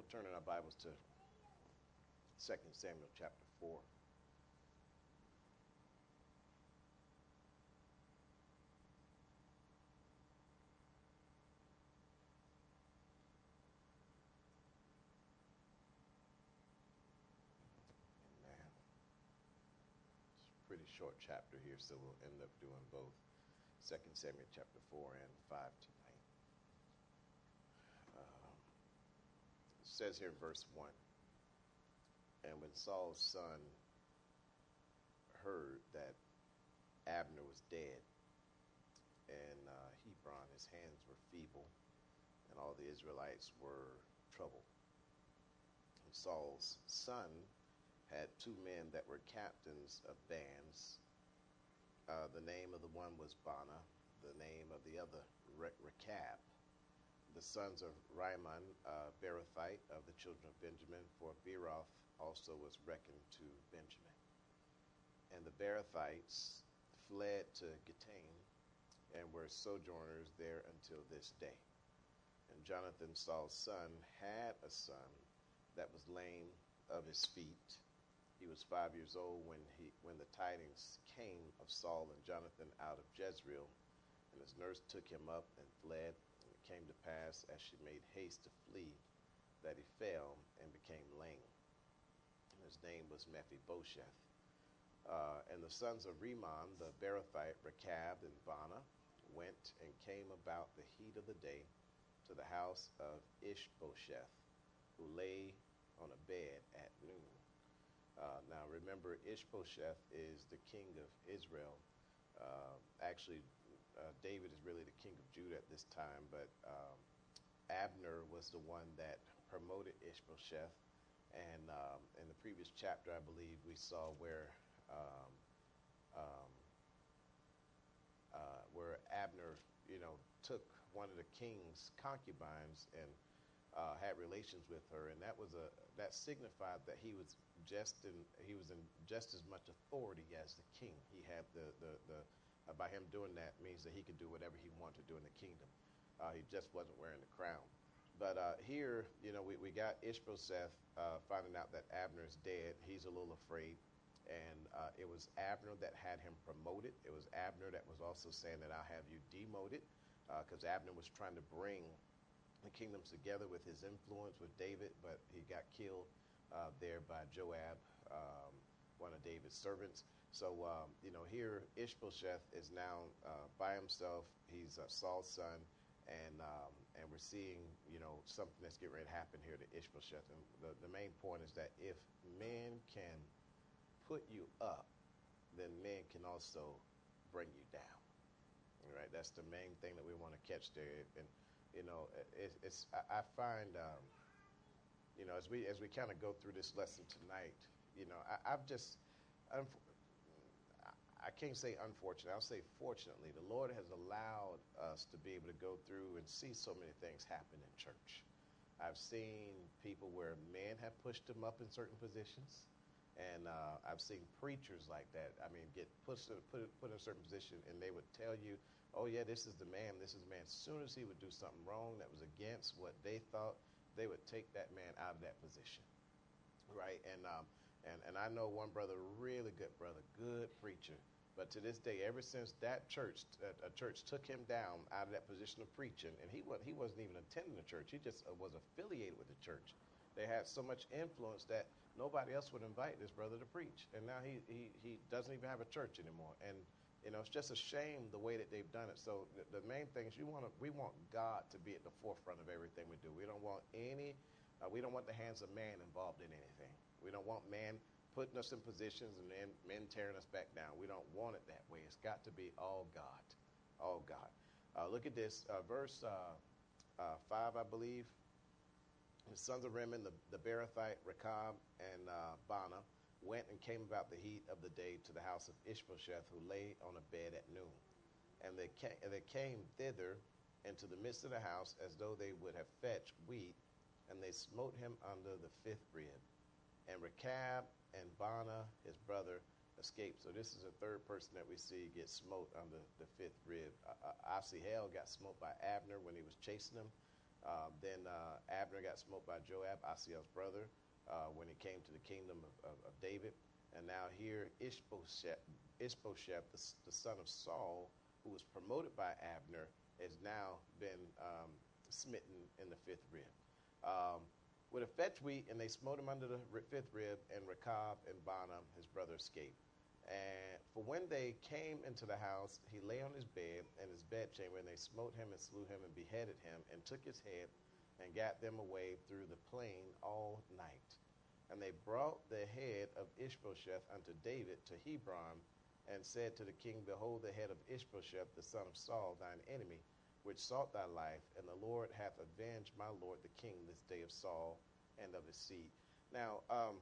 we'll turn in our Bibles to 2 Samuel chapter 4. Amen. It's a pretty short chapter here, so we'll end up doing both 2 Samuel chapter 4 and 5 tonight. It says here in verse 1, and when Saul's son heard that Abner was dead, and Hebron, his hands were feeble, and all the Israelites were troubled. And Saul's son had two men that were captains of bands. The name of the one was Baanah, the name of the other Rechab. The sons of Rimmon, Beerothite of the children of Benjamin, for Beeroth also was reckoned to Benjamin. And the Beerothites fled to Gittaim and were sojourners there until this day. And Jonathan, Saul's son, had a son that was lame of his feet. He was 5 years old when the tidings came of Saul and Jonathan out of Jezreel, and his nurse took him up and fled. And it came to pass, as she made haste to flee, that he fell and became lame. And his name was Mephibosheth. And the sons of Rimmon, the Beerothite, Rechab and Baanah, went and came about the heat of the day to the house of Ishbosheth, who lay on a bed at noon. Now remember, Ishbosheth is the king of Israel. David is really the king of Judah at this time, but Abner was the one that promoted Ishbosheth. And in the previous chapter, I believe, we saw where Abner, took one of the king's concubines and had relations with her, and that signified that he was in just as much authority as the king. He had by him doing that means that he could do whatever he wanted to do in the kingdom. He just wasn't wearing the crown. But here, we got Ishbosheth finding out that Abner is dead. He's a little afraid. And it was Abner that had him promoted. It was Abner that was also saying that I'll have you demoted, because Abner was trying to bring the kingdoms together with his influence with David, but he got killed there by Joab, one of David's servants. So, here Ishbosheth is now by himself. He's Saul's son, and we're seeing, something that's getting ready to happen here to Ishbosheth. And the main point is that if men can put you up, then men can also bring you down. All right, that's the main thing that we want to catch there. And I find as we kind of go through this lesson tonight, I can't say unfortunately, I'll say fortunately, the Lord has allowed us to be able to go through and see so many things happen in church. I've seen people where men have pushed them up in certain positions. And I've seen preachers like that. I mean, get put in a certain position, and they would tell you, "Oh yeah, this is the man. This is the man." As soon as he would do something wrong that was against what they thought, they would take that man out of that position, right? And I know one brother, really good brother, good preacher. But to this day, ever since that church, a church took him down out of that position of preaching, and he wasn't even attending the church. He just was affiliated with the church. They had so much influence that nobody else would invite this brother to preach. And now he doesn't even have a church anymore. And, it's just a shame the way that they've done it. So the main thing is we want God to be at the forefront of everything we do. We don't want we don't want the hands of man involved in anything. We don't want man putting us in positions and then men tearing us back down. We don't want it that way. It's got to be all God. All God. Look at this. Verse 5, I believe. The sons of Rimmon, the Beerothite, Rechab, and Baanah, went and came about the heat of the day to the house of Ishbosheth, who lay on a bed at noon. And they came thither into the midst of the house, as though they would have fetched wheat, and they smote him under the fifth rib. And Rechab and Baanah, his brother, escaped. So this is a third person that we see get smote under the fifth rib. Asahel got smote by Abner when he was chasing him. Then Abner got smote by Joab, Asahel's brother, when he came to the kingdom of David. And now here Ishbosheth, the son of Saul, who was promoted by Abner, has now been smitten in the fifth rib. With a fetch wheat, and they smote him under the fifth rib, and Rechab and Baanah, his brother, escaped. And for when they came into the house, he lay on his bed in his bedchamber, and they smote him and slew him and beheaded him, and took his head and got them away through the plain all night. And they brought the head of Ishbosheth unto David to Hebron, and said to the king, Behold, the head of Ishbosheth, the son of Saul, thine enemy, which sought thy life, and the Lord hath avenged my lord the king this day of Saul and of his seed. Now,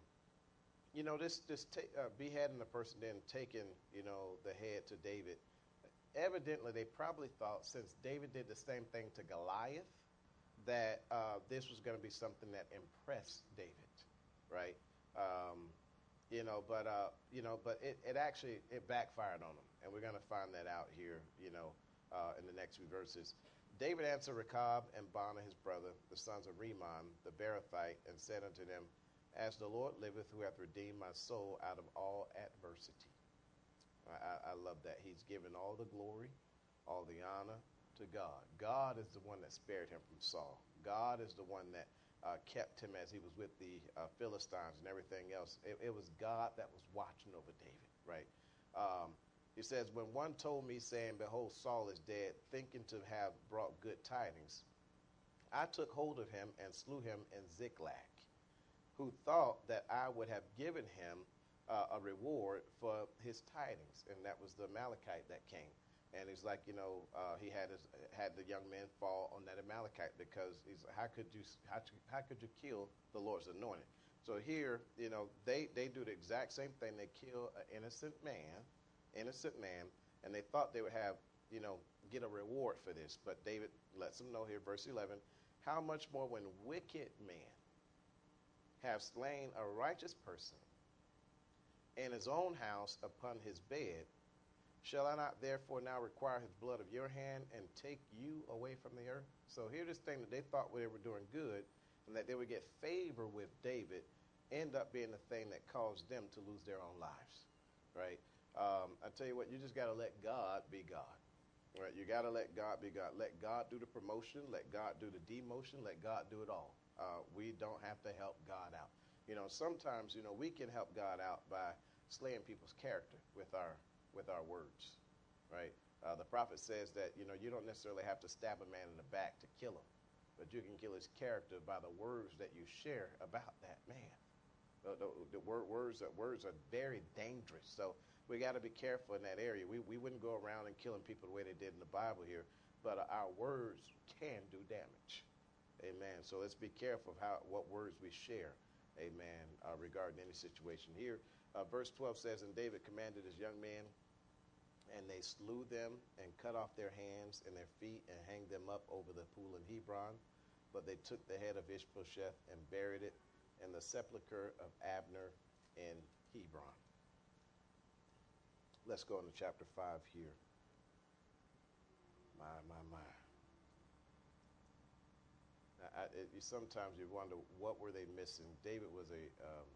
this beheading the person, then taking, the head to David, evidently they probably thought, since David did the same thing to Goliath, that this was going to be something that impressed David, right? But it actually backfired on him, and we're going to find that out here, in the next few verses. David answered Rechab and Baanah his brother, the sons of Rimmon, the Beerothite, and said unto them, As the Lord liveth, who hath redeemed my soul out of all adversity. I love that. He's given all the glory, all the honor to God. God is the one that spared him from Saul. God is the one that kept him as he was with the Philistines and everything else. It was God that was watching over David, right? He says, when one told me, saying, Behold, Saul is dead, thinking to have brought good tidings, I took hold of him and slew him in Ziklag, who thought that I would have given him a reward for his tidings. And that was the Amalekite that came. And he's like, he had the young man fall on that Amalekite, because he's like, how could you kill the Lord's anointed? So here, they do the exact same thing. They kill an innocent man, and they thought they would have, get a reward for this. But David lets them know here, verse 11, how much more when wicked men have slain a righteous person in his own house upon his bed, shall I not therefore now require his blood of your hand and take you away from the earth? So here, this thing that they thought they were doing good and that they would get favor with David end up being the thing that caused them to lose their own lives, right? I tell you what, you just got to let God be God, right? You got to let God be God. Let God do the promotion. Let God do the demotion. Let God do it all. We don't have to help God out. Sometimes, we can help God out by slaying people's character with our words, right? The prophet says that, you don't necessarily have to stab a man in the back to kill him, but you can kill his character by the words that you share about that man. Words are very dangerous. So we got to be careful in that area. We wouldn't go around and killing people the way they did in the Bible here, but our words can do damage. Amen. So let's be careful of what words we share. Amen. Regarding any situation here. Verse 12 says, And David commanded his young men, and they slew them and cut off their hands and their feet and hanged them up over the pool in Hebron. But they took the head of Ishbosheth and buried it in the sepulchre of Abner in Hebron. Let's go into chapter 5 here. My. Sometimes you wonder, what were they missing? David was a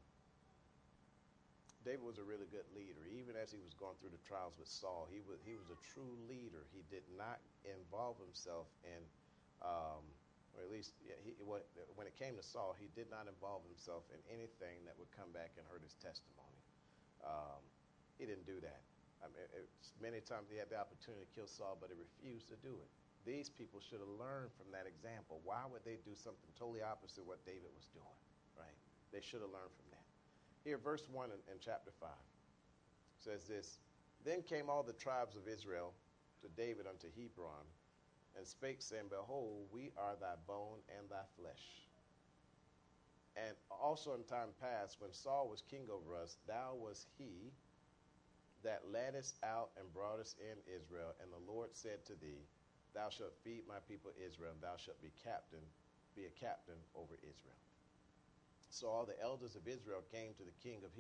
really good leader. Even as he was going through the trials with Saul, he was a true leader. He did not involve himself in, or at least when it came to Saul, he did not involve himself in anything that would come back and hurt his testimony. He didn't do that. Many times he had the opportunity to kill Saul, but he refused to do it. These people should have learned from that example. Why would they do something totally opposite what David was doing, right? They should have learned from that. Here, verse 1 in chapter 5 says this, Then came all the tribes of Israel to David unto Hebron, and spake, saying, Behold, we are thy bone and thy flesh. And also in time past, when Saul was king over us, thou was he that leddest out and broughtest in Israel. And the Lord said to thee, Thou shalt feed my people Israel, and thou shalt be a captain over Israel. So all the elders of Israel came to the king to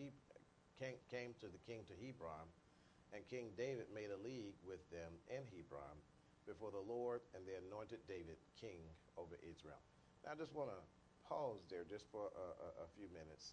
Hebron, and King David made a league with them in Hebron. before the Lord, and they anointed David king over Israel. Now, I just want to pause there just for a few minutes.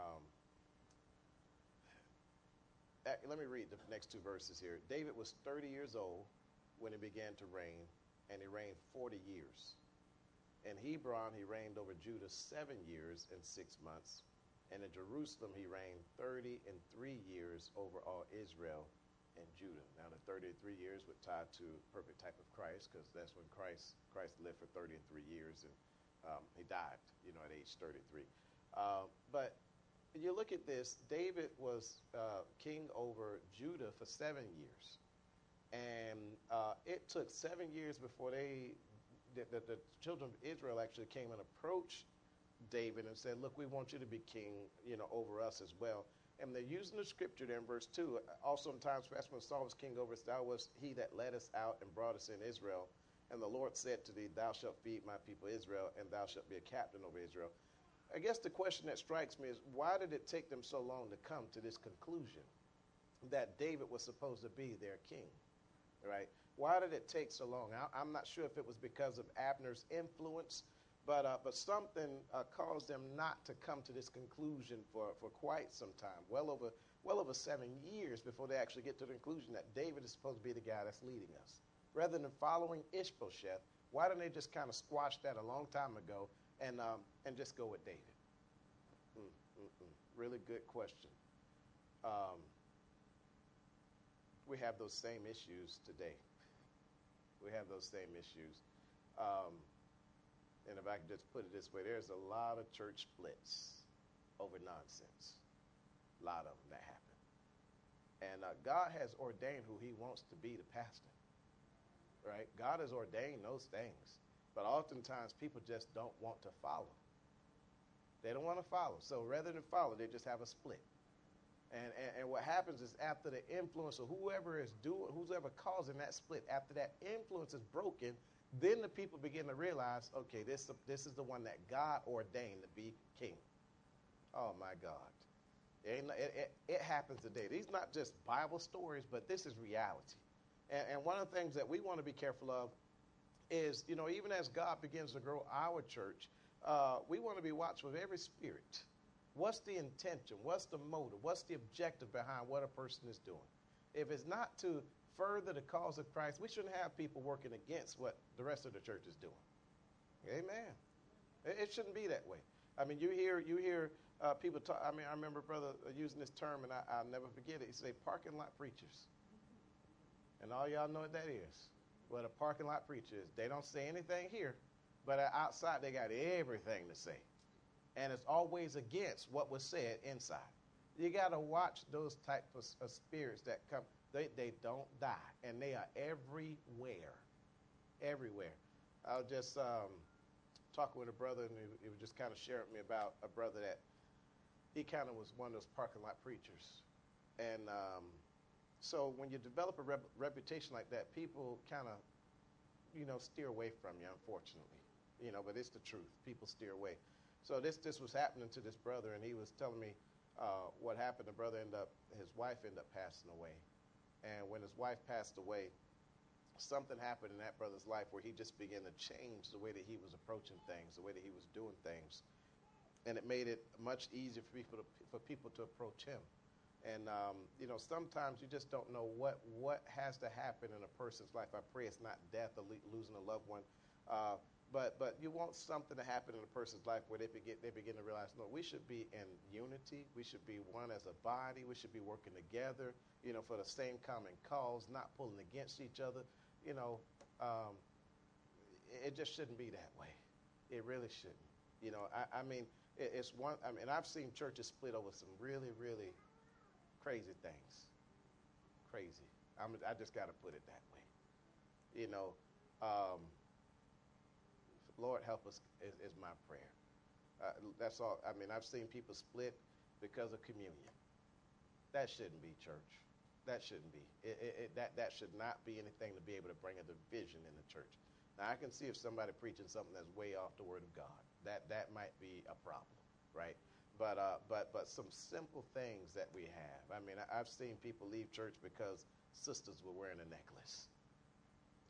Let me read the next two verses here. David was 30 years old when he began to reign, and he reigned 40 years. In Hebron, he reigned over Judah 7 years and 6 months. And in Jerusalem, he reigned 30 and 3 years over all Israel and Judah. Now, the 33 years would tie to perfect type of Christ, because that's when Christ lived for 30 and 3 years, and he died, at age 33. But you look at this, David was king over Judah for 7 years. And it took 7 years before the children of Israel actually came and approached David and said, look, we want you to be king, over us as well. And they're using the scripture there in verse 2. Also in times past when Saul was king over us, thou was he that led us out and brought us in Israel. And the Lord said to thee, thou shalt feed my people Israel, and thou shalt be a captain over Israel. I guess the question that strikes me is, why did it take them so long to come to this conclusion that David was supposed to be their king, right? Why did it take so long? I'm not sure if it was because of Abner's influence, but something caused them not to come to this conclusion for quite some time, well over 7 years before they actually get to the conclusion that David is supposed to be the guy that's leading us. Rather than following Ishbosheth, why didn't they just kind of squash that a long time ago and just go with David? Really good question. We have those same issues today. We have those same issues. And if I can just put it this way, there's a lot of church splits over nonsense. A lot of them that happen. And God has ordained who he wants to be the pastor. Right? God has ordained those things. But oftentimes people just don't want to follow. They don't want to follow. So rather than follow, they just have a split. And what happens is, after the influence of whoever causing that split, after that influence is broken, then the people begin to realize, okay, this is the one that God ordained to be king. Oh my God. It happens today. These are not just Bible stories, but this is reality. And one of the things that we want to be careful of is, even as God begins to grow our church, we want to be watchful of every spirit. What's the intention? What's the motive? What's the objective behind what a person is doing? If it's not to further the cause of Christ, we shouldn't have people working against what the rest of the church is doing. Amen. It shouldn't be that way. I mean, you hear people talk. I mean, I remember brother using this term, and I'll never forget it. He said, parking lot preachers. And all y'all know what that is. What a parking lot preacher is. They don't say anything here, but outside they got everything to say. And it's always against what was said inside. You got to watch those type of spirits that come. They don't die, and they are everywhere. Everywhere. I was just talking with a brother, and he was just kind of sharing with me about a brother that he kind of was one of those parking lot preachers. And so when you develop a reputation like that, people kind of, steer away from you, unfortunately. But it's the truth. People steer away. So this was happening to this brother, and he was telling me what happened. His wife ended up passing away. And when his wife passed away, something happened in that brother's life where he just began to change the way that he was approaching things, the way that he was doing things. And it made it much easier for people to approach him. And, sometimes you just don't know what has to happen in a person's life. I pray it's not death or losing a loved one. But you want something to happen in a person's life where they begin to realize, no, we should be in unity. We should be one as a body. We should be working together, for the same common cause, not pulling against each other. It just shouldn't be that way. It really shouldn't. It's one. I've seen churches split over some really, really crazy things. Crazy. I just got to put it that way. Lord help us is my prayer. That's all. I've seen people split because of communion. That shouldn't be, church. That shouldn't be. That should not be anything to be able to bring a division in the church. Now, I can see if somebody preaching something that's way off the Word of God. That might be a problem, right? But some simple things that we have. I've seen people leave church because sisters were wearing a necklace.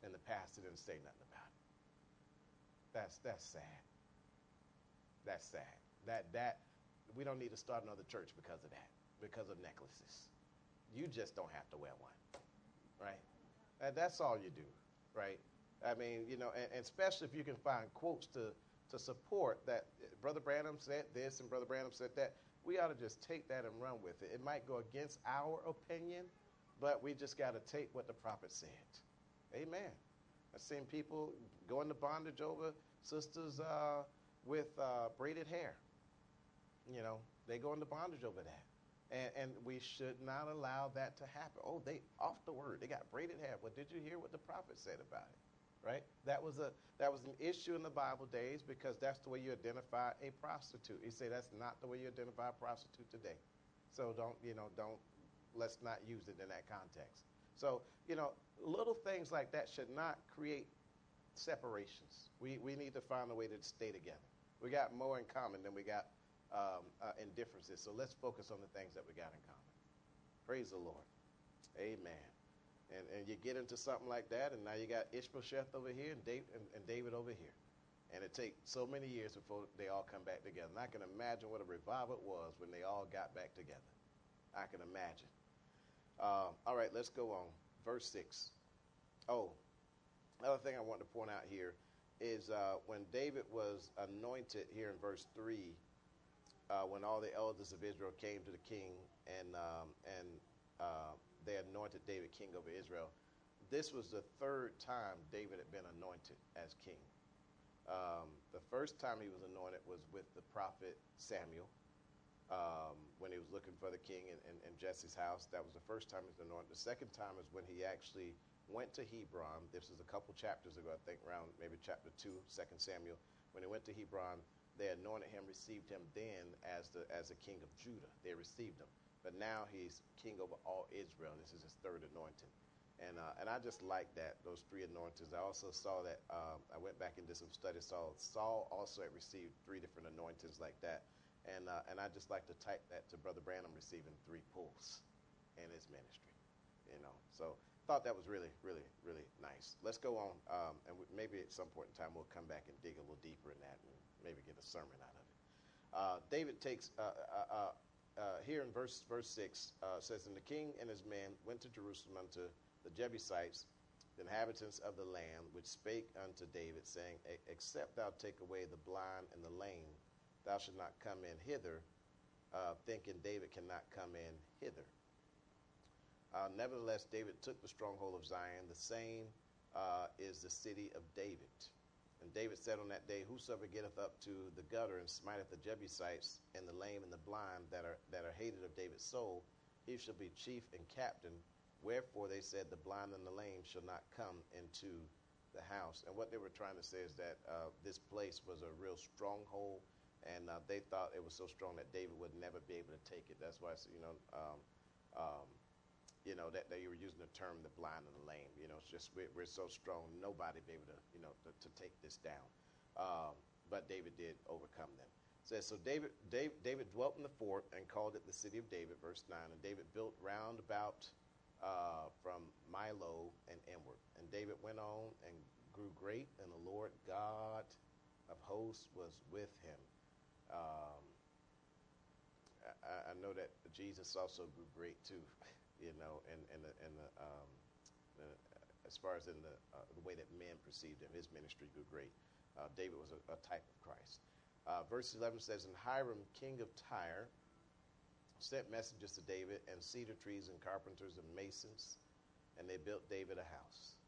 and the pastor didn't say nothing about it. That's sad. That's sad. That we don't need to start another church because of that, because of necklaces. You just don't have to wear one, right? And that's all you do, right? I mean, and especially if you can find quotes to support that Brother Branham said this and Brother Branham said that, we ought to just take that and run with it. It might go against our opinion, but we just got to take what the prophet said. Amen. I've seen people go into bondage over sisters with braided hair. They go into bondage over that. And we should not allow that to happen. Oh, they off the word. They got braided hair. Well, did you hear what the prophet said about it? Right? That was an issue in the Bible days because that's the way you identify a prostitute. He said that's not the way you identify a prostitute today. So let's not use it in that context. So, little things like that should not create separations. We need to find a way to stay together. We got more in common than we got in differences. So let's focus on the things that we got in common. Praise the Lord. Amen. And you get into something like that, and now you got Ishbosheth over here and David over here. And it takes so many years before they all come back together. And I can imagine what a revival it was when they all got back together. I can imagine. All right, let's go on. Verse 6. Oh, another thing I want to point out here is when David was anointed here in verse 3, when all the elders of Israel came to the king and they anointed David king over Israel. This was the third time David had been anointed as king. The first time he was anointed was with the prophet Samuel when he was looking for the king in Jesse's house. That was the first time he was anointed. The second time is when he actually went to Hebron. This was a couple chapters ago, I think around maybe chapter 2, 2 Samuel. When he went to Hebron, they anointed him, received him then as the king of Judah. They received him. But now he's king over all Israel. This is his third anointing. And I just like that, those three anointings. I also saw that, I went back and did some studies. Saul also had received 3 different anointings like that. And I just like to type that to Brother Branham receiving 3 pulls in his ministry. So thought that was really, really, really nice. Let's go on. And maybe at some point in time we'll come back and dig a little deeper in that and maybe get a sermon out of it. David takes... here in verse 6 says, and the king and his men went to Jerusalem unto the Jebusites, the inhabitants of the land, which spake unto David, saying, except thou take away the blind and the lame, thou shalt not come in hither, thinking David cannot come in hither. Nevertheless, David took the stronghold of Zion. The same is the city of David. And David said on that day, whosoever getteth up to the gutter and smiteth the Jebusites and the lame and the blind that are hated of David's soul, he shall be chief and captain. Wherefore they said, the blind and the lame shall not come into the house. And what they were trying to say is that this place was a real stronghold, and they thought it was so strong that David would never be able to take it. That's why, that you were using the term the blind and the lame. It's just we're so strong, nobody be able to, to take this down. But David did overcome them. It says, so David dwelt in the fort and called it the city of David, verse 9. And David built round about from Milo and inward. And David went on and grew great, and the Lord God of hosts was with him. I know that Jesus also grew great too. As far as in the way that men perceived him, his ministry grew great. David was a type of Christ. Verse 11 says, and Hiram, king of Tyre, sent messengers to David, and cedar trees and carpenters and masons, and they built David a house.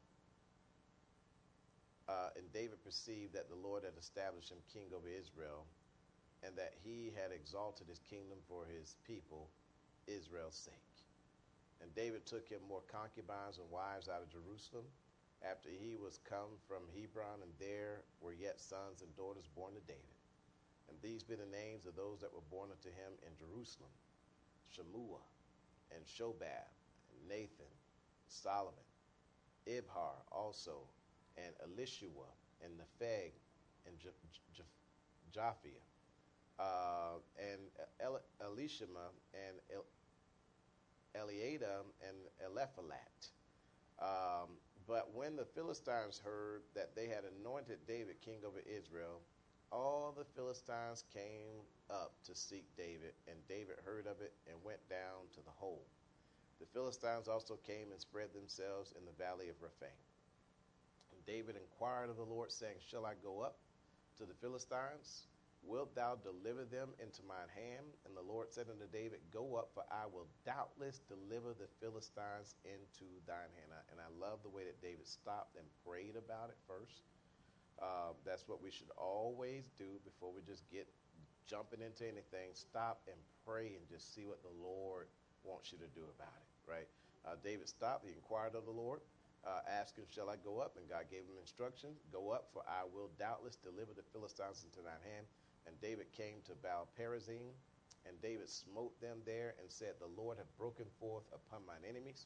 And David perceived that the Lord had established him king over Israel, and that he had exalted his kingdom for his people, Israel's sake. And David took him more concubines and wives out of Jerusalem after he was come from Hebron, and there were yet sons and daughters born to David. And these be the names of those that were born unto him in Jerusalem: Shemua, and Shobab, and Nathan, Solomon, Ibhar also, and Elishua, and Nepheg, and Japhia, and Elishama, and Eliada, and Eliphalet. But when the Philistines heard that they had anointed David king over Israel, all the Philistines came up to seek David, and David heard of it and went down to the hole. The Philistines also came and spread themselves in the valley of Rephaim. And David inquired of the Lord, saying, Shall I go up to the Philistines? Wilt thou deliver them into mine hand? And the Lord said unto David, Go up, for I will doubtless deliver the Philistines into thine hand. And I love the way that David stopped and prayed about it first. That's what we should always do before we just get jumping into anything. Stop and pray and just see what the Lord wants you to do about it, right? David stopped. He inquired of the Lord, asking, Shall I go up? And God gave him instruction. Go up, for I will doubtless deliver the Philistines into thine hand. And David came to Baal-perazim, and David smote them there and said, The Lord hath broken forth upon mine enemies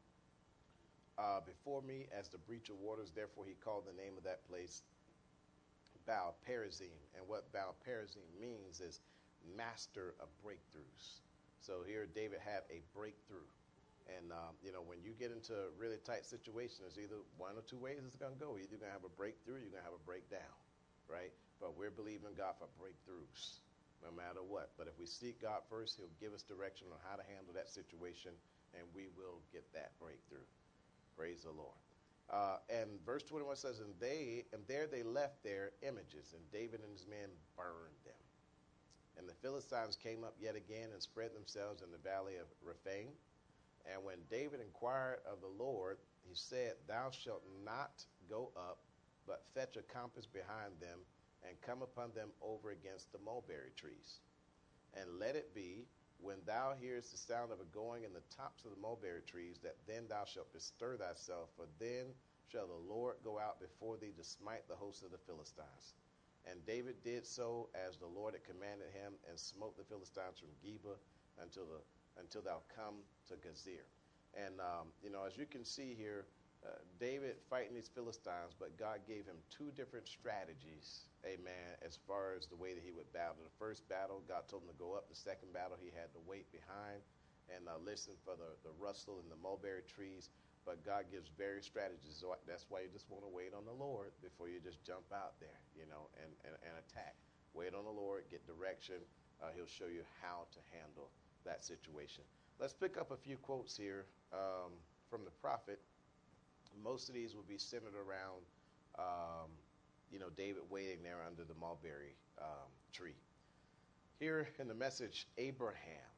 before me as the breach of waters. Therefore he called the name of that place Baal-perazim. And what Baal-perazim means is master of breakthroughs. So here David had a breakthrough. And, when you get into a really tight situation, there's either one or two ways it's going to go. Either you're going to have a breakthrough or you're going to have a breakdown, right? But we're believing God for breakthroughs no matter what. But if we seek God first, he'll give us direction on how to handle that situation, and we will get that breakthrough. Praise the Lord. And verse 21 says, And there they left their images, and David and his men burned them. And the Philistines came up yet again and spread themselves in the valley of Rephaim. And when David inquired of the Lord, he said, Thou shalt not go up, but fetch a compass behind them, and come upon them over against the mulberry trees. And let it be, when thou hearest the sound of a going in the tops of the mulberry trees, that then thou shalt bestir thyself, for then shall the Lord go out before thee to smite the host of the Philistines. And David did so as the Lord had commanded him, and smote the Philistines from Geba until thou come to Gazer. And, as you can see here, David fighting these Philistines, but God gave him two different strategies, amen, as far as the way that he would battle. The first battle, God told him to go up. The second battle, he had to wait behind and listen for the rustle in the mulberry trees. But God gives various strategies. So that's why you just want to wait on the Lord before you just jump out there, and attack. Wait on the Lord, get direction. He'll show you how to handle that situation. Let's pick up a few quotes here from the prophet. Most of these will be centered around, David waiting there under the mulberry tree. Here in the Message, Abraham,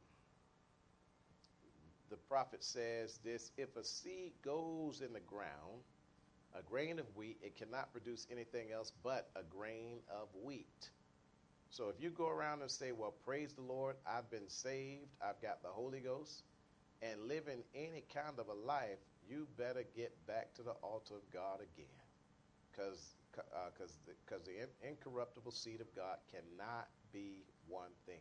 the prophet says this: If a seed goes in the ground, a grain of wheat, it cannot produce anything else but a grain of wheat. So if you go around and say, well, praise the Lord, I've been saved, I've got the Holy Ghost, and living any kind of a life, you better get back to the altar of God again, because the incorruptible seed of God cannot be one thing.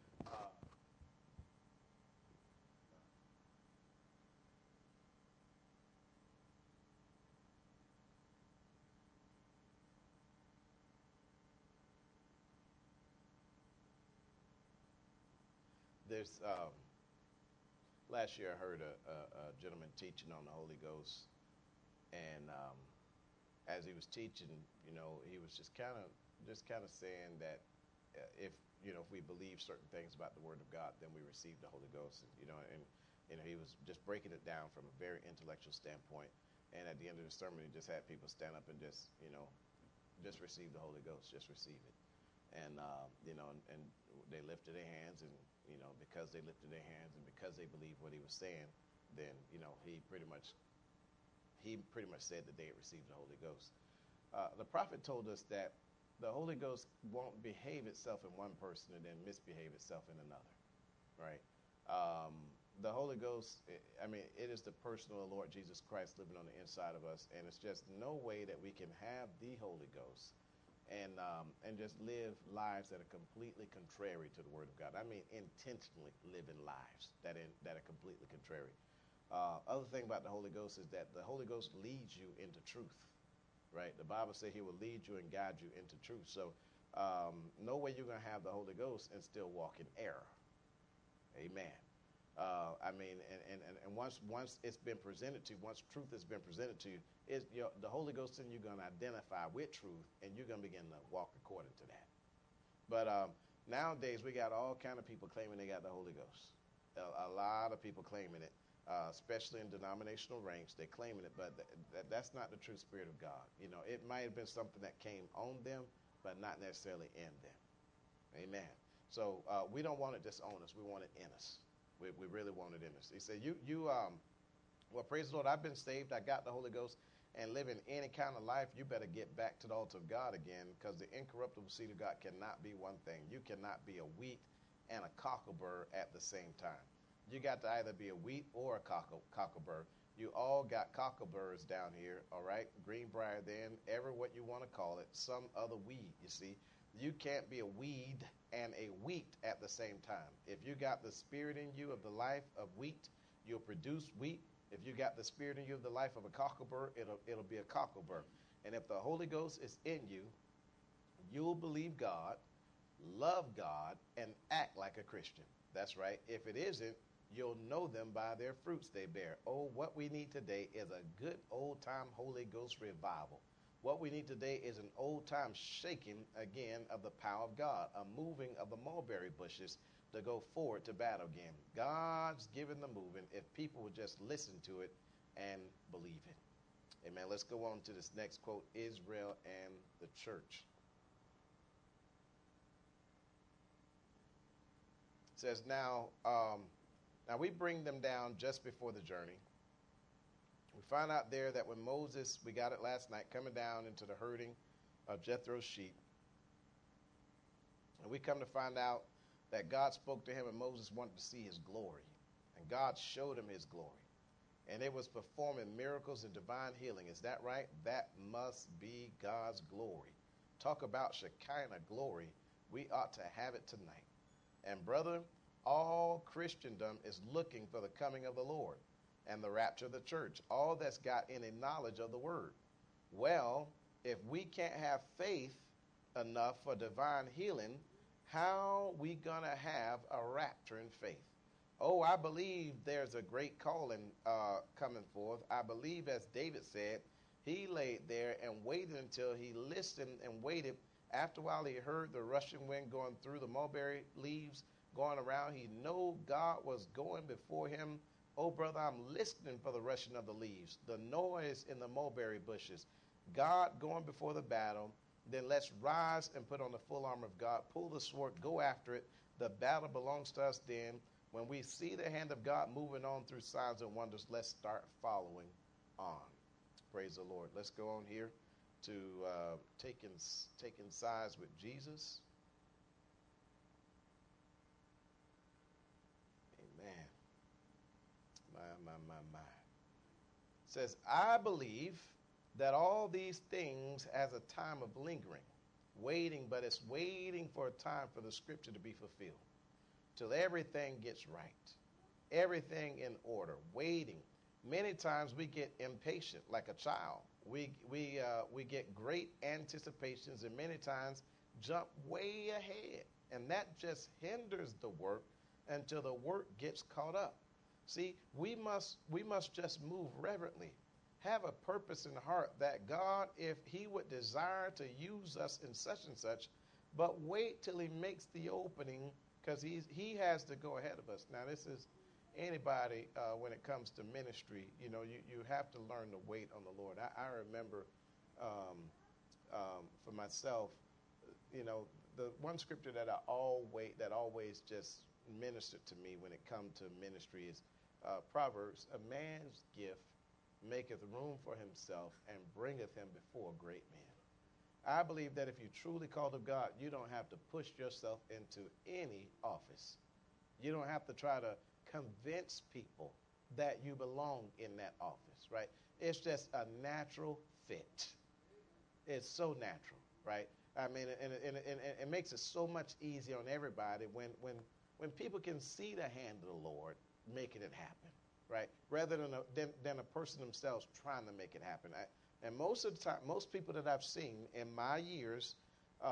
There's last year I heard a gentleman teaching on the Holy Ghost, and as he was teaching, he was just kind of saying that if we believe certain things about the Word of God, then we receive the Holy Ghost, and he was just breaking it down from a very intellectual standpoint. And at the end of the sermon, he just had people stand up and just receive the Holy Ghost, just receive it. And and they lifted their hands, and because they lifted their hands and because they believed what he was saying, then he pretty much said that they had received the Holy Ghost. The prophet told us that the Holy Ghost won't behave itself in one person and then misbehave itself in another, right? The Holy Ghost, it is the person of the Lord Jesus Christ living on the inside of us, and it's just no way that we can have the Holy Ghost and just live lives that are completely contrary to the Word of God. Intentionally living lives that are completely contrary. Other thing about the Holy Ghost is that the Holy Ghost leads you into truth, right? The Bible says he will lead you and guide you into truth. So no way you're going to have the Holy Ghost and still walk in error. Amen. And once it's been presented to you, once truth has been presented to you, the Holy Ghost in you going to identify with truth, and you're going to begin to walk according to that. But nowadays, we got all kind of people claiming they got the Holy Ghost. A lot of people claiming it, especially in denominational ranks. They're claiming it, but that's not the true Spirit of God. You know, it might have been something that came on them, but not necessarily in them. Amen. So we don't want it just on us. We want it in us. We really want it in us. He said, well, praise the Lord, I've been saved. I got the Holy Ghost. And living any kind of life, you better get back to the altar of God again, because the incorruptible seed of God cannot be one thing. You cannot be a wheat and a cocklebur at the same time. You got to either be a wheat or a cocklebur. You all got cockleburs down here, all right? Greenbrier then, ever what you want to call it, some other weed, you see. You can't be a weed and a wheat at the same time. If you got the spirit in you of the life of wheat, you'll produce wheat. If you got the spirit in you of the life of a cocklebur, it'll be a cocklebur. And if the Holy Ghost is in you, you'll believe God, love God, and act like a Christian. That's right. If it isn't, you'll know them by their fruits they bear. Oh, what we need today is a good old-time Holy Ghost revival. What we need today is an old-time shaking again of the power of God, a moving of the mulberry bushes to go forward to battle again. God's given the moving if people would just listen to it and believe it. Amen. Let's go on to this next quote, Israel and the church. It says, now we bring them down just before the journey. We find out there that when Moses, we got it last night, coming down into the herding of Jethro's sheep, and we come to find out that God spoke to him and Moses wanted to see his glory. And God showed him his glory. And it was performing miracles and divine healing. Is that right? That must be God's glory. Talk about Shekinah glory. We ought to have it tonight. And brother, all Christendom is looking for the coming of the Lord and the rapture of the church. All that's got any knowledge of the word. Well, if we can't have faith enough for divine healing, how we gonna have a rapture in faith? Oh, I believe there's a great calling coming forth. I believe, as David said, he laid there and waited until he listened and waited. After a while, he heard the rushing wind going through the mulberry leaves, going around. He knew God was going before him. Oh, brother, I'm listening for the rushing of the leaves, the noise in the mulberry bushes, God going before the battle. Then let's rise and put on the full armor of God, pull the sword, go after it. The battle belongs to us then. When we see the hand of God moving on through signs and wonders, let's start following on. Praise the Lord. Let's go on here to taking sides with Jesus. Amen. My. It says, I believe that all these things has a time of lingering, waiting, but it's waiting for a time for the scripture to be fulfilled, till everything gets right, everything in order, waiting. Many times we get impatient like a child. We get great anticipations, and many times jump way ahead, and that just hinders the work until the work gets caught up. See, we must just move reverently. Have a purpose in heart that God, if he would desire to use us in such and such, but wait till he makes the opening, because he has to go ahead of us. Now, this is anybody when it comes to ministry. You know, you have to learn to wait on the Lord. I remember for myself, you know, the one scripture that always just ministered to me when it comes to ministry is Proverbs. A man's gift maketh room for himself and bringeth him before a great man. I believe that if you truly called of God, you don't have to push yourself into any office. You don't have to try to convince people that you belong in that office, right? It's just a natural fit. It's so natural, right? I mean, and it makes it so much easier on everybody when people can see the hand of the Lord making it happen, right? Rather than a person themselves trying to make it happen. And most of the time, most people that I've seen in my years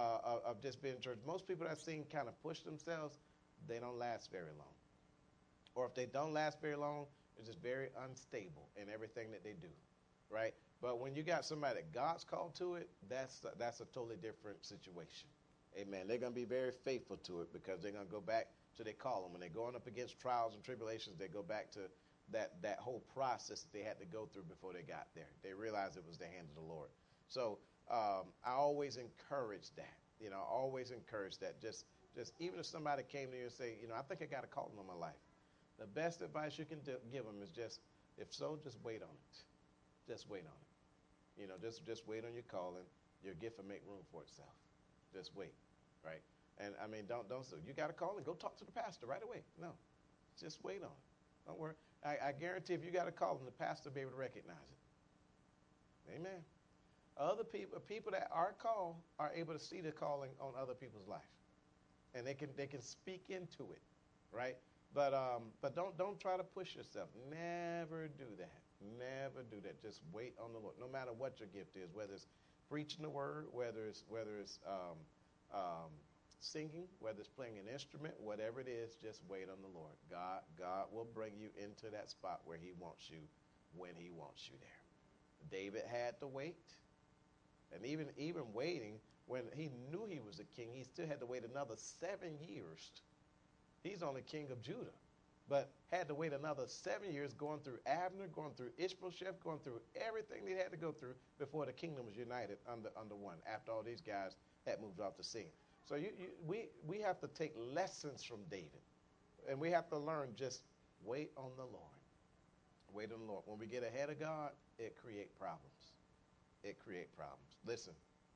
of just being in church, most people that I've seen kind of push themselves, they don't last very long. Or if they don't last very long, they're just very unstable in everything that they do, right? But when you got somebody that God's called to it, that's a totally different situation. Amen. They're going to be very faithful to it because they're going to go back to their calling. When they're going up against trials and tribulations, they go back to that whole process that they had to go through before they got there. They realized it was the hand of the Lord. So I always encourage that. Always encourage that. Just even if somebody came to you and say, I think I got a calling on my life. The best advice you can give them is just wait on it. Just wait on it. Just wait on your calling. Your gift will make room for itself. Just wait, right? And I mean, don't say you got a calling. Go talk to the pastor right away. No, just wait on it. Don't worry. I guarantee if you got a calling, the pastor will be able to recognize it. Amen. Other people that are called, are able to see the calling on other people's life, and they can speak into it, right? But don't try to push yourself. Never do that. Never do that. Just wait on the Lord. No matter what your gift is, whether it's preaching the word, whether it's singing, whether it's playing an instrument, whatever it is, just wait on the Lord. God will bring you into that spot where He wants you, when He wants you there. David had to wait, and even waiting when he knew he was a king, he still had to wait another 7 years. He's only king of Judah, but had to wait another 7 years, going through Abner, going through Ishbosheth, going through everything they had to go through before the kingdom was united under one, after all these guys had moved off the scene. So we have to take lessons from David, and we have to learn just wait on the Lord. Wait on the Lord. When we get ahead of God, it creates problems. It creates problems. Listen.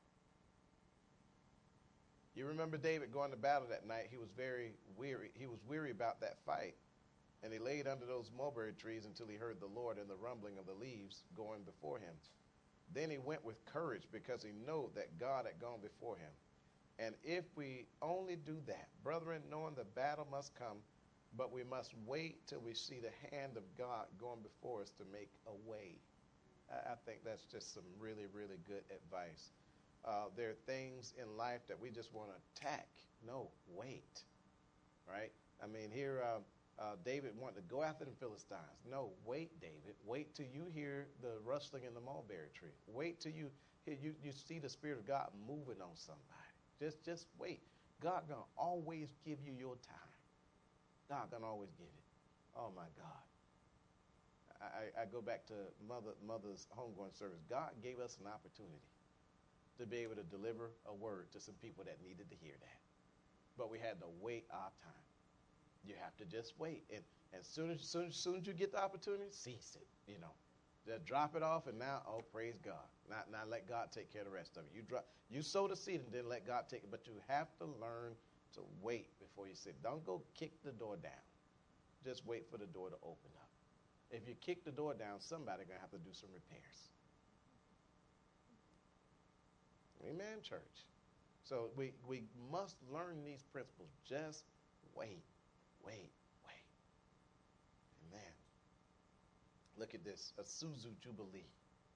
You remember David going to battle that night. He was very weary. He was weary about that fight. And he laid under those mulberry trees until he heard the Lord and the rumbling of the leaves going before him. Then he went with courage because he knew that God had gone before him. And if we only do that, brethren, knowing the battle must come, but we must wait till we see the hand of God going before us to make a way. I think that's just some really, really good advice. There are things in life that we just want to attack. No, wait, right? I mean, here David wanted to go after the Philistines. No, wait, David. Wait till you hear the rustling in the mulberry tree. Wait till you see the Spirit of God moving on somebody. Just wait. God gonna always give you your time. God gonna always give it. Oh my God. I go back to mother's homegoing service. God gave us an opportunity to be able to deliver a word to some people that needed to hear that. But we had to wait our time. You have to just wait. And as soon as you get the opportunity, seize it. Just drop it off, and now, oh, praise God. Now let God take care of the rest of it. You sow the seed and then let God take it. But you have to learn to wait before you sit. Don't go kick the door down. Just wait for the door to open up. If you kick the door down, somebody's going to have to do some repairs. Amen, church. So we must learn these principles. Just wait. Amen. Look at this, Isuzu Jubilee.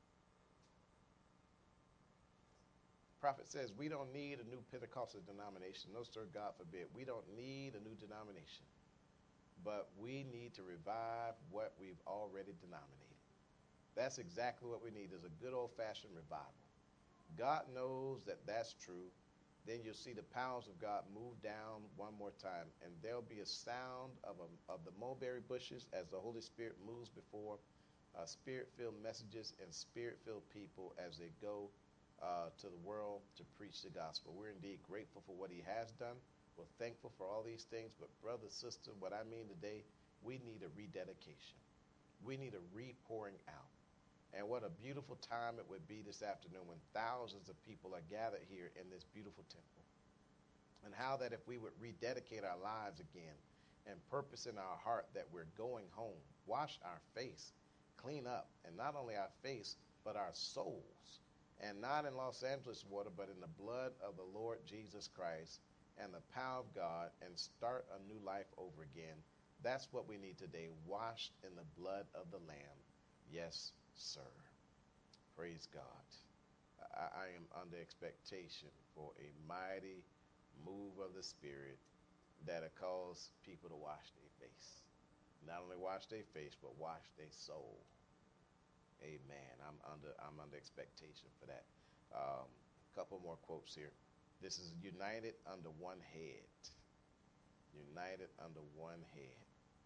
Prophet says we don't need a new Pentecostal denomination. No, sir, God forbid. We don't need a new denomination. But we need to revive what we've already denominated. That's exactly what we need, is a good old-fashioned revival. God knows that that's true. Then you'll see the powers of God move down one more time, and there'll be a sound of the mulberry bushes as the Holy Spirit moves before spirit-filled messages and spirit-filled people as they go to the world to preach the gospel. We're indeed grateful for what He has done. We're thankful for all these things, but brother, sister, what I mean today, we need a rededication. We need a repouring out. And what a beautiful time it would be this afternoon when thousands of people are gathered here in this beautiful temple. And how that if we would rededicate our lives again and purpose in our heart that we're going home, wash our face, clean up, and not only our face, but our souls. And not in Los Angeles water, but in the blood of the Lord Jesus Christ and the power of God, and start a new life over again. That's what we need today, washed in the blood of the Lamb. Yes, sir. Praise God. I am under expectation for a mighty move of the Spirit that'll cause people to wash their face. Not only wash their face, but wash their soul. Amen. I'm under expectation for that. A couple more quotes here. This is united under one head. United under one head.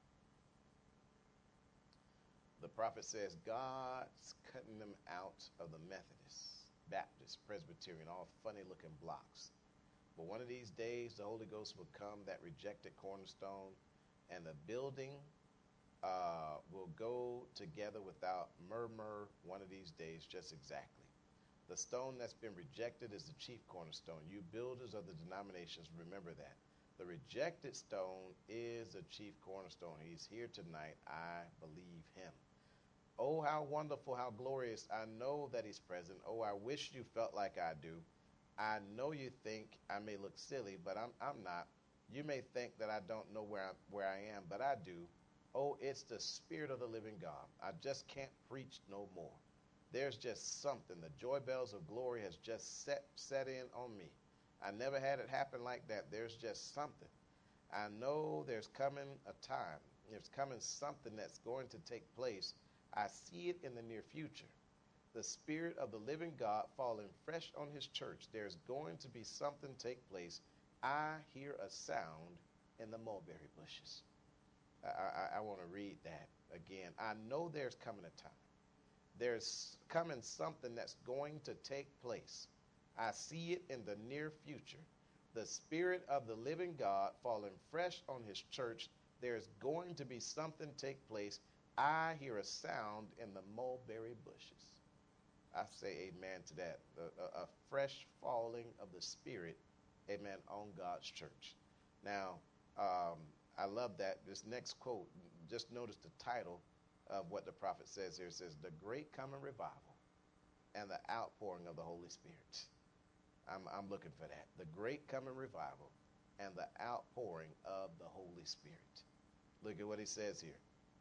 The prophet says God's cutting them out of the Methodist, Baptist, Presbyterian, all funny looking blocks. But one of these days, the Holy Ghost will come, that rejected cornerstone, and the building will go together without murmur one of these days, just exactly. The stone that's been rejected is the chief cornerstone. You builders of the denominations, remember that. The rejected stone is the chief cornerstone. He's here tonight. I believe him. Oh, how wonderful, how glorious. I know that he's present. Oh, I wish you felt like I do. I know you think I may look silly, but I'm not. You may think that I don't know where I am, but I do. Oh, it's the Spirit of the living God. I just can't preach no more. There's just something. The joy bells of glory has just set in on me. I never had it happen like that. There's just something. I know there's coming a time. There's coming something that's going to take place. I see it in the near future. The Spirit of the living God falling fresh on his church. There's going to be something take place. I hear a sound in the mulberry bushes. I want to read that again. I know there's coming a time. There's coming something that's going to take place. I see it in the near future. The Spirit of the living God falling fresh on his church. There's going to be something take place. I hear a sound in the mulberry bushes. I say amen to that. A fresh falling of the Spirit, amen, on God's church. Now, I love that. This next quote, just notice the title of what the prophet says here. It says, the great coming revival and the outpouring of the Holy Spirit. I'm looking for that. The great coming revival and the outpouring of the Holy Spirit. Look at what he says here.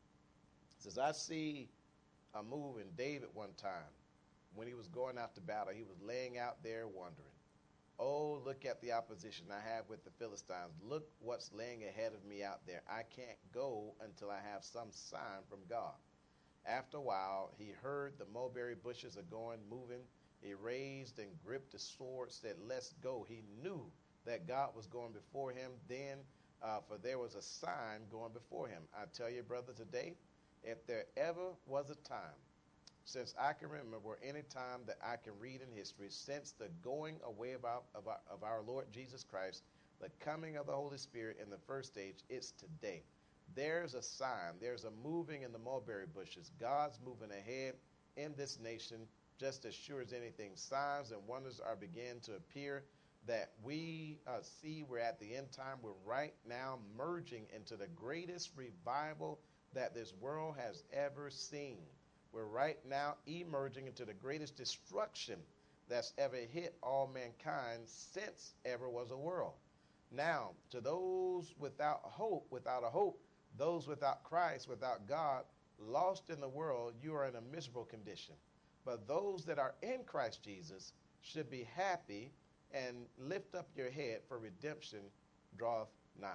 He says, I see a move in David one time. When he was going out to battle, he was laying out there wondering, oh, look at the opposition I have with the Philistines. Look what's laying ahead of me out there. I can't go until I have some sign from God. After a while, he heard the mulberry bushes are going, moving. He raised and gripped the sword, said, let's go. He knew that God was going before him then, for there was a sign going before him. I tell you, brother, today, if there ever was a time, since I can remember any time that I can read in history, since the going away of our Lord Jesus Christ, the coming of the Holy Spirit in the first stage, it's today. There's a sign. There's a moving in the mulberry bushes. God's moving ahead in this nation just as sure as anything. Signs and wonders are beginning to appear that we see. We're at the end time. We're right now merging into the greatest revival that this world has ever seen. We're right now emerging into the greatest destruction that's ever hit all mankind since ever was a world. Now, to those without a hope, those without Christ, without God, lost in the world, you are in a miserable condition. But those that are in Christ Jesus should be happy and lift up your head, for redemption drawing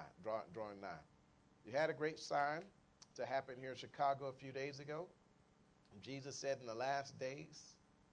nigh. You had a great sign to happen here in Chicago a few days ago. Jesus said in the last days,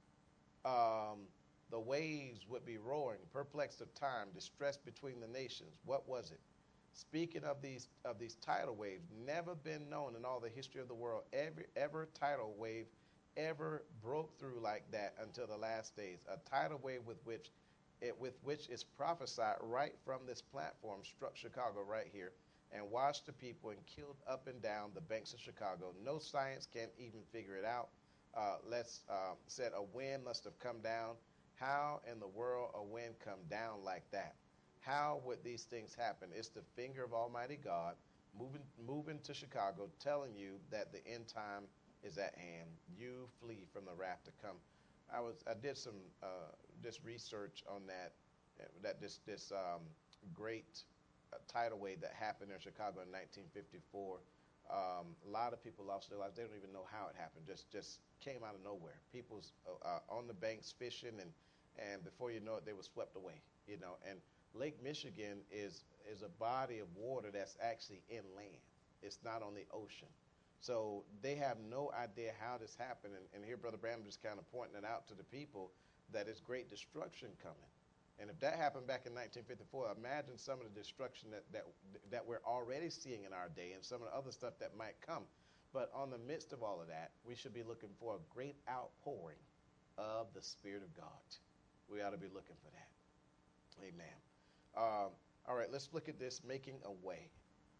the waves would be roaring, perplexed of time, distressed between the nations. What was it? Speaking of these tidal waves, never been known in all the history of the world, ever tidal wave ever broke through like that until the last days. A tidal wave with which is prophesied right from this platform struck Chicago right here and washed the people and killed up and down the banks of Chicago. No science can even figure it out. Said a wind must have come down. How in the world a wind come down like that? How would these things happen? It's the finger of Almighty God moving to Chicago, telling you that the end time is at hand. You flee from the wrath to come. I did some this research on this great tidal wave that happened in Chicago in 1954. A lot of people lost their lives. They don't even know how it happened. Just came out of nowhere. People's on the banks fishing, and before you know it, they were swept away. And Lake Michigan is a body of water that's actually inland. It's not on the ocean. So they have no idea how this happened. And here Brother Branham just kind of pointing it out to the people that it's great destruction coming. And if that happened back in 1954, imagine some of the destruction that we're already seeing in our day and some of the other stuff that might come. But on the midst of all of that, we should be looking for a great outpouring of the Spirit of God. We ought to be looking for that. Amen. All right, let's look at this, making a way.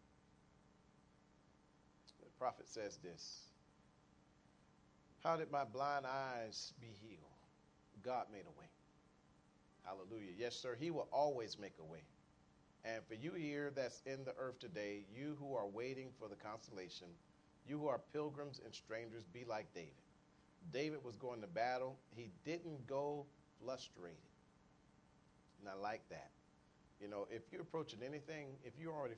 The prophet says this. How did my blind eyes be healed? God made a way. Hallelujah. Yes, sir, he will always make a way. And for you here that's in the earth today, you who are waiting for the consolation, you who are pilgrims and strangers, be like David. David was going to battle. He didn't go frustrated. And I like that. You know, if you're approaching anything, if you're already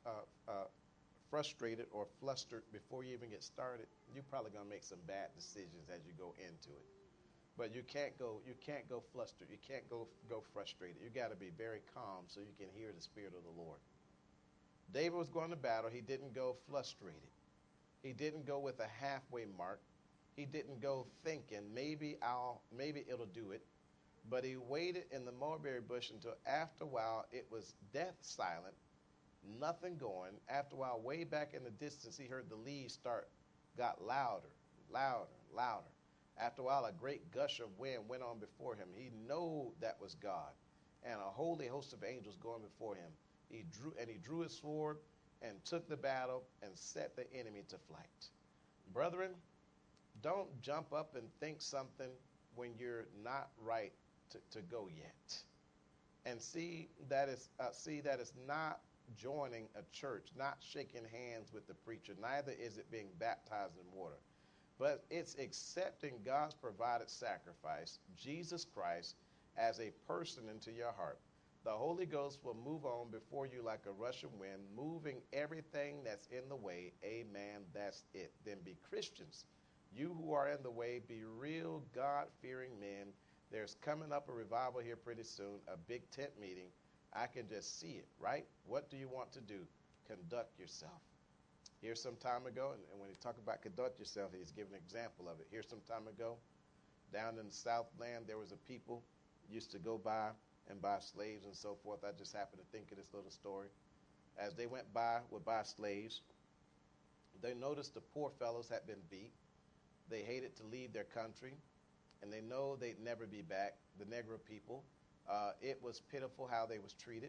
frustrated or flustered before you even get started, you're probably going to make some bad decisions as you go into it. But you can't go flustered. You can't go frustrated. You got to be very calm so you can hear the Spirit of the Lord. David was going to battle. He didn't go frustrated. He didn't go with a halfway mark. He didn't go thinking maybe it'll do it. But he waited in the mulberry bush until after a while it was death silent, nothing going. After a while, way back in the distance, he heard the leaves got louder, louder, louder. After a while, a great gush of wind went on before him. He knew that was God, and a holy host of angels going before him. He drew his sword and took the battle and set the enemy to flight. Brethren, don't jump up and think something when you're not right to go yet. And see that it's not joining a church, not shaking hands with the preacher. Neither is it being baptized in water. But it's accepting God's provided sacrifice, Jesus Christ, as a person into your heart. The Holy Ghost will move on before you like a rushing wind, moving everything that's in the way. Amen. That's it. Then be Christians. You who are in the way, be real God-fearing men. There's coming up a revival here pretty soon, a big tent meeting. I can just see it, right? What do you want to do? Conduct yourself. Here some time ago, and when he talk about conduct yourself, he's giving an example of it. Here some time ago, down in the Southland, there was a people used to go by and buy slaves and so forth. I just happened to think of this little story. As they would buy slaves, they noticed the poor fellows had been beat. They hated to leave their country, and they know they'd never be back, the Negro people. It was pitiful how they was treated.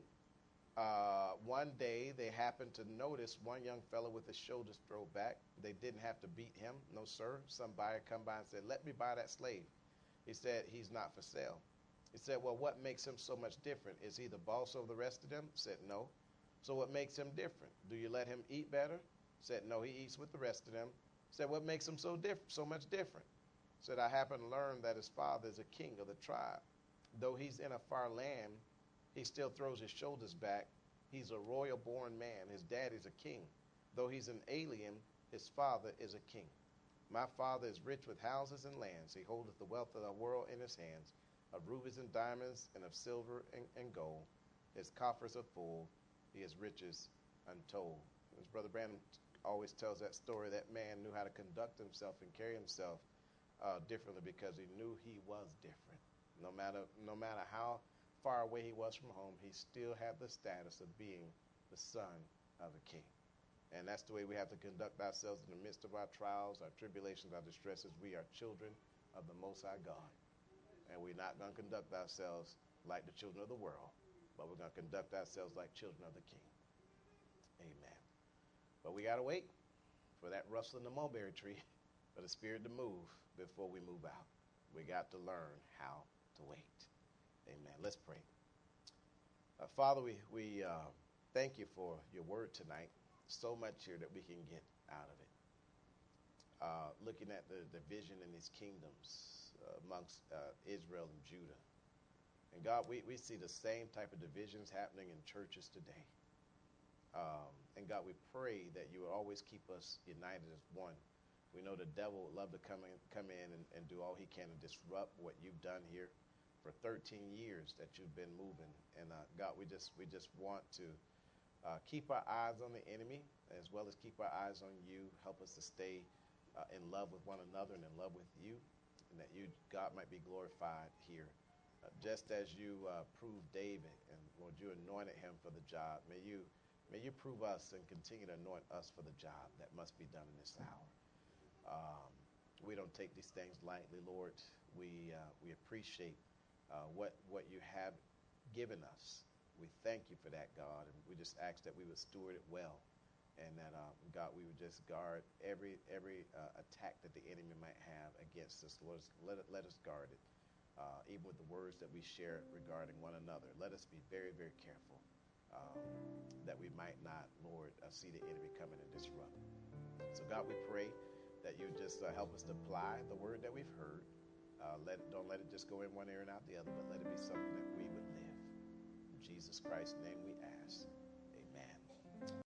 One day, they happened to notice one young fellow with his shoulders thrown back. They didn't have to beat him. No, sir. Some buyer come by and said, let me buy that slave. He said, he's not for sale. He said, well, what makes him so much different? Is he the boss over the rest of them? Said, no. So what makes him different? Do you let him eat better? Said, no, he eats with the rest of them. Said, what makes him so much different? Said, I happen to learn that his father is a king of the tribe. Though he's in a far land, he still throws his shoulders back. He's a royal-born man. His daddy's a king. Though he's an alien, his father is a king. My father is rich with houses and lands. He holdeth the wealth of the world in his hands, of rubies and diamonds, and of silver and gold. His coffers are full. He has riches untold. As Brother Branham always tells that story, that man knew how to conduct himself and carry himself differently because he knew he was different. No matter how far away he was from home, he still had the status of being the son of a king. And that's the way we have to conduct ourselves in the midst of our trials, our tribulations, our distresses. We are children of the Most High God. And we're not going to conduct ourselves like the children of the world, but we're going to conduct ourselves like children of the King. Amen. But we got to wait for that rustle in the mulberry tree, for the Spirit to move before we move out. We got to learn how to wait. Amen. Let's pray. Father, we thank you for your word tonight. So much here that we can get out of it. Looking at the division in these kingdoms amongst Israel and Judah. And God, we see the same type of divisions happening in churches today. And God, we pray that you will always keep us united as one. We know the devil would love to come in and do all he can to disrupt what you've done here for 13 years that you've been moving. And God, we just want to keep our eyes on the enemy. as well as keep our eyes on you. Help us to stay in love with one another and in love with you, and that you, God, might be glorified here. Just as you proved David, and Lord, you anointed him for the job, may you prove us and continue to anoint us for the job that must be done in this hour. Um, we don't take these things lightly, Lord. We appreciate what you have given us. We thank you for that, God, and we just ask that we would steward it well, and that God, we would just guard every attack that the enemy might have against us. Lord, let us guard it, even with the words that we share regarding one another. Let us be very, very careful, that we might not, Lord, see the enemy coming and disrupt. So, God, we pray that you just help us to apply the word that we've heard. Don't let it just go in one ear and out the other, but let it be something that we would live. In Jesus Christ's name we ask.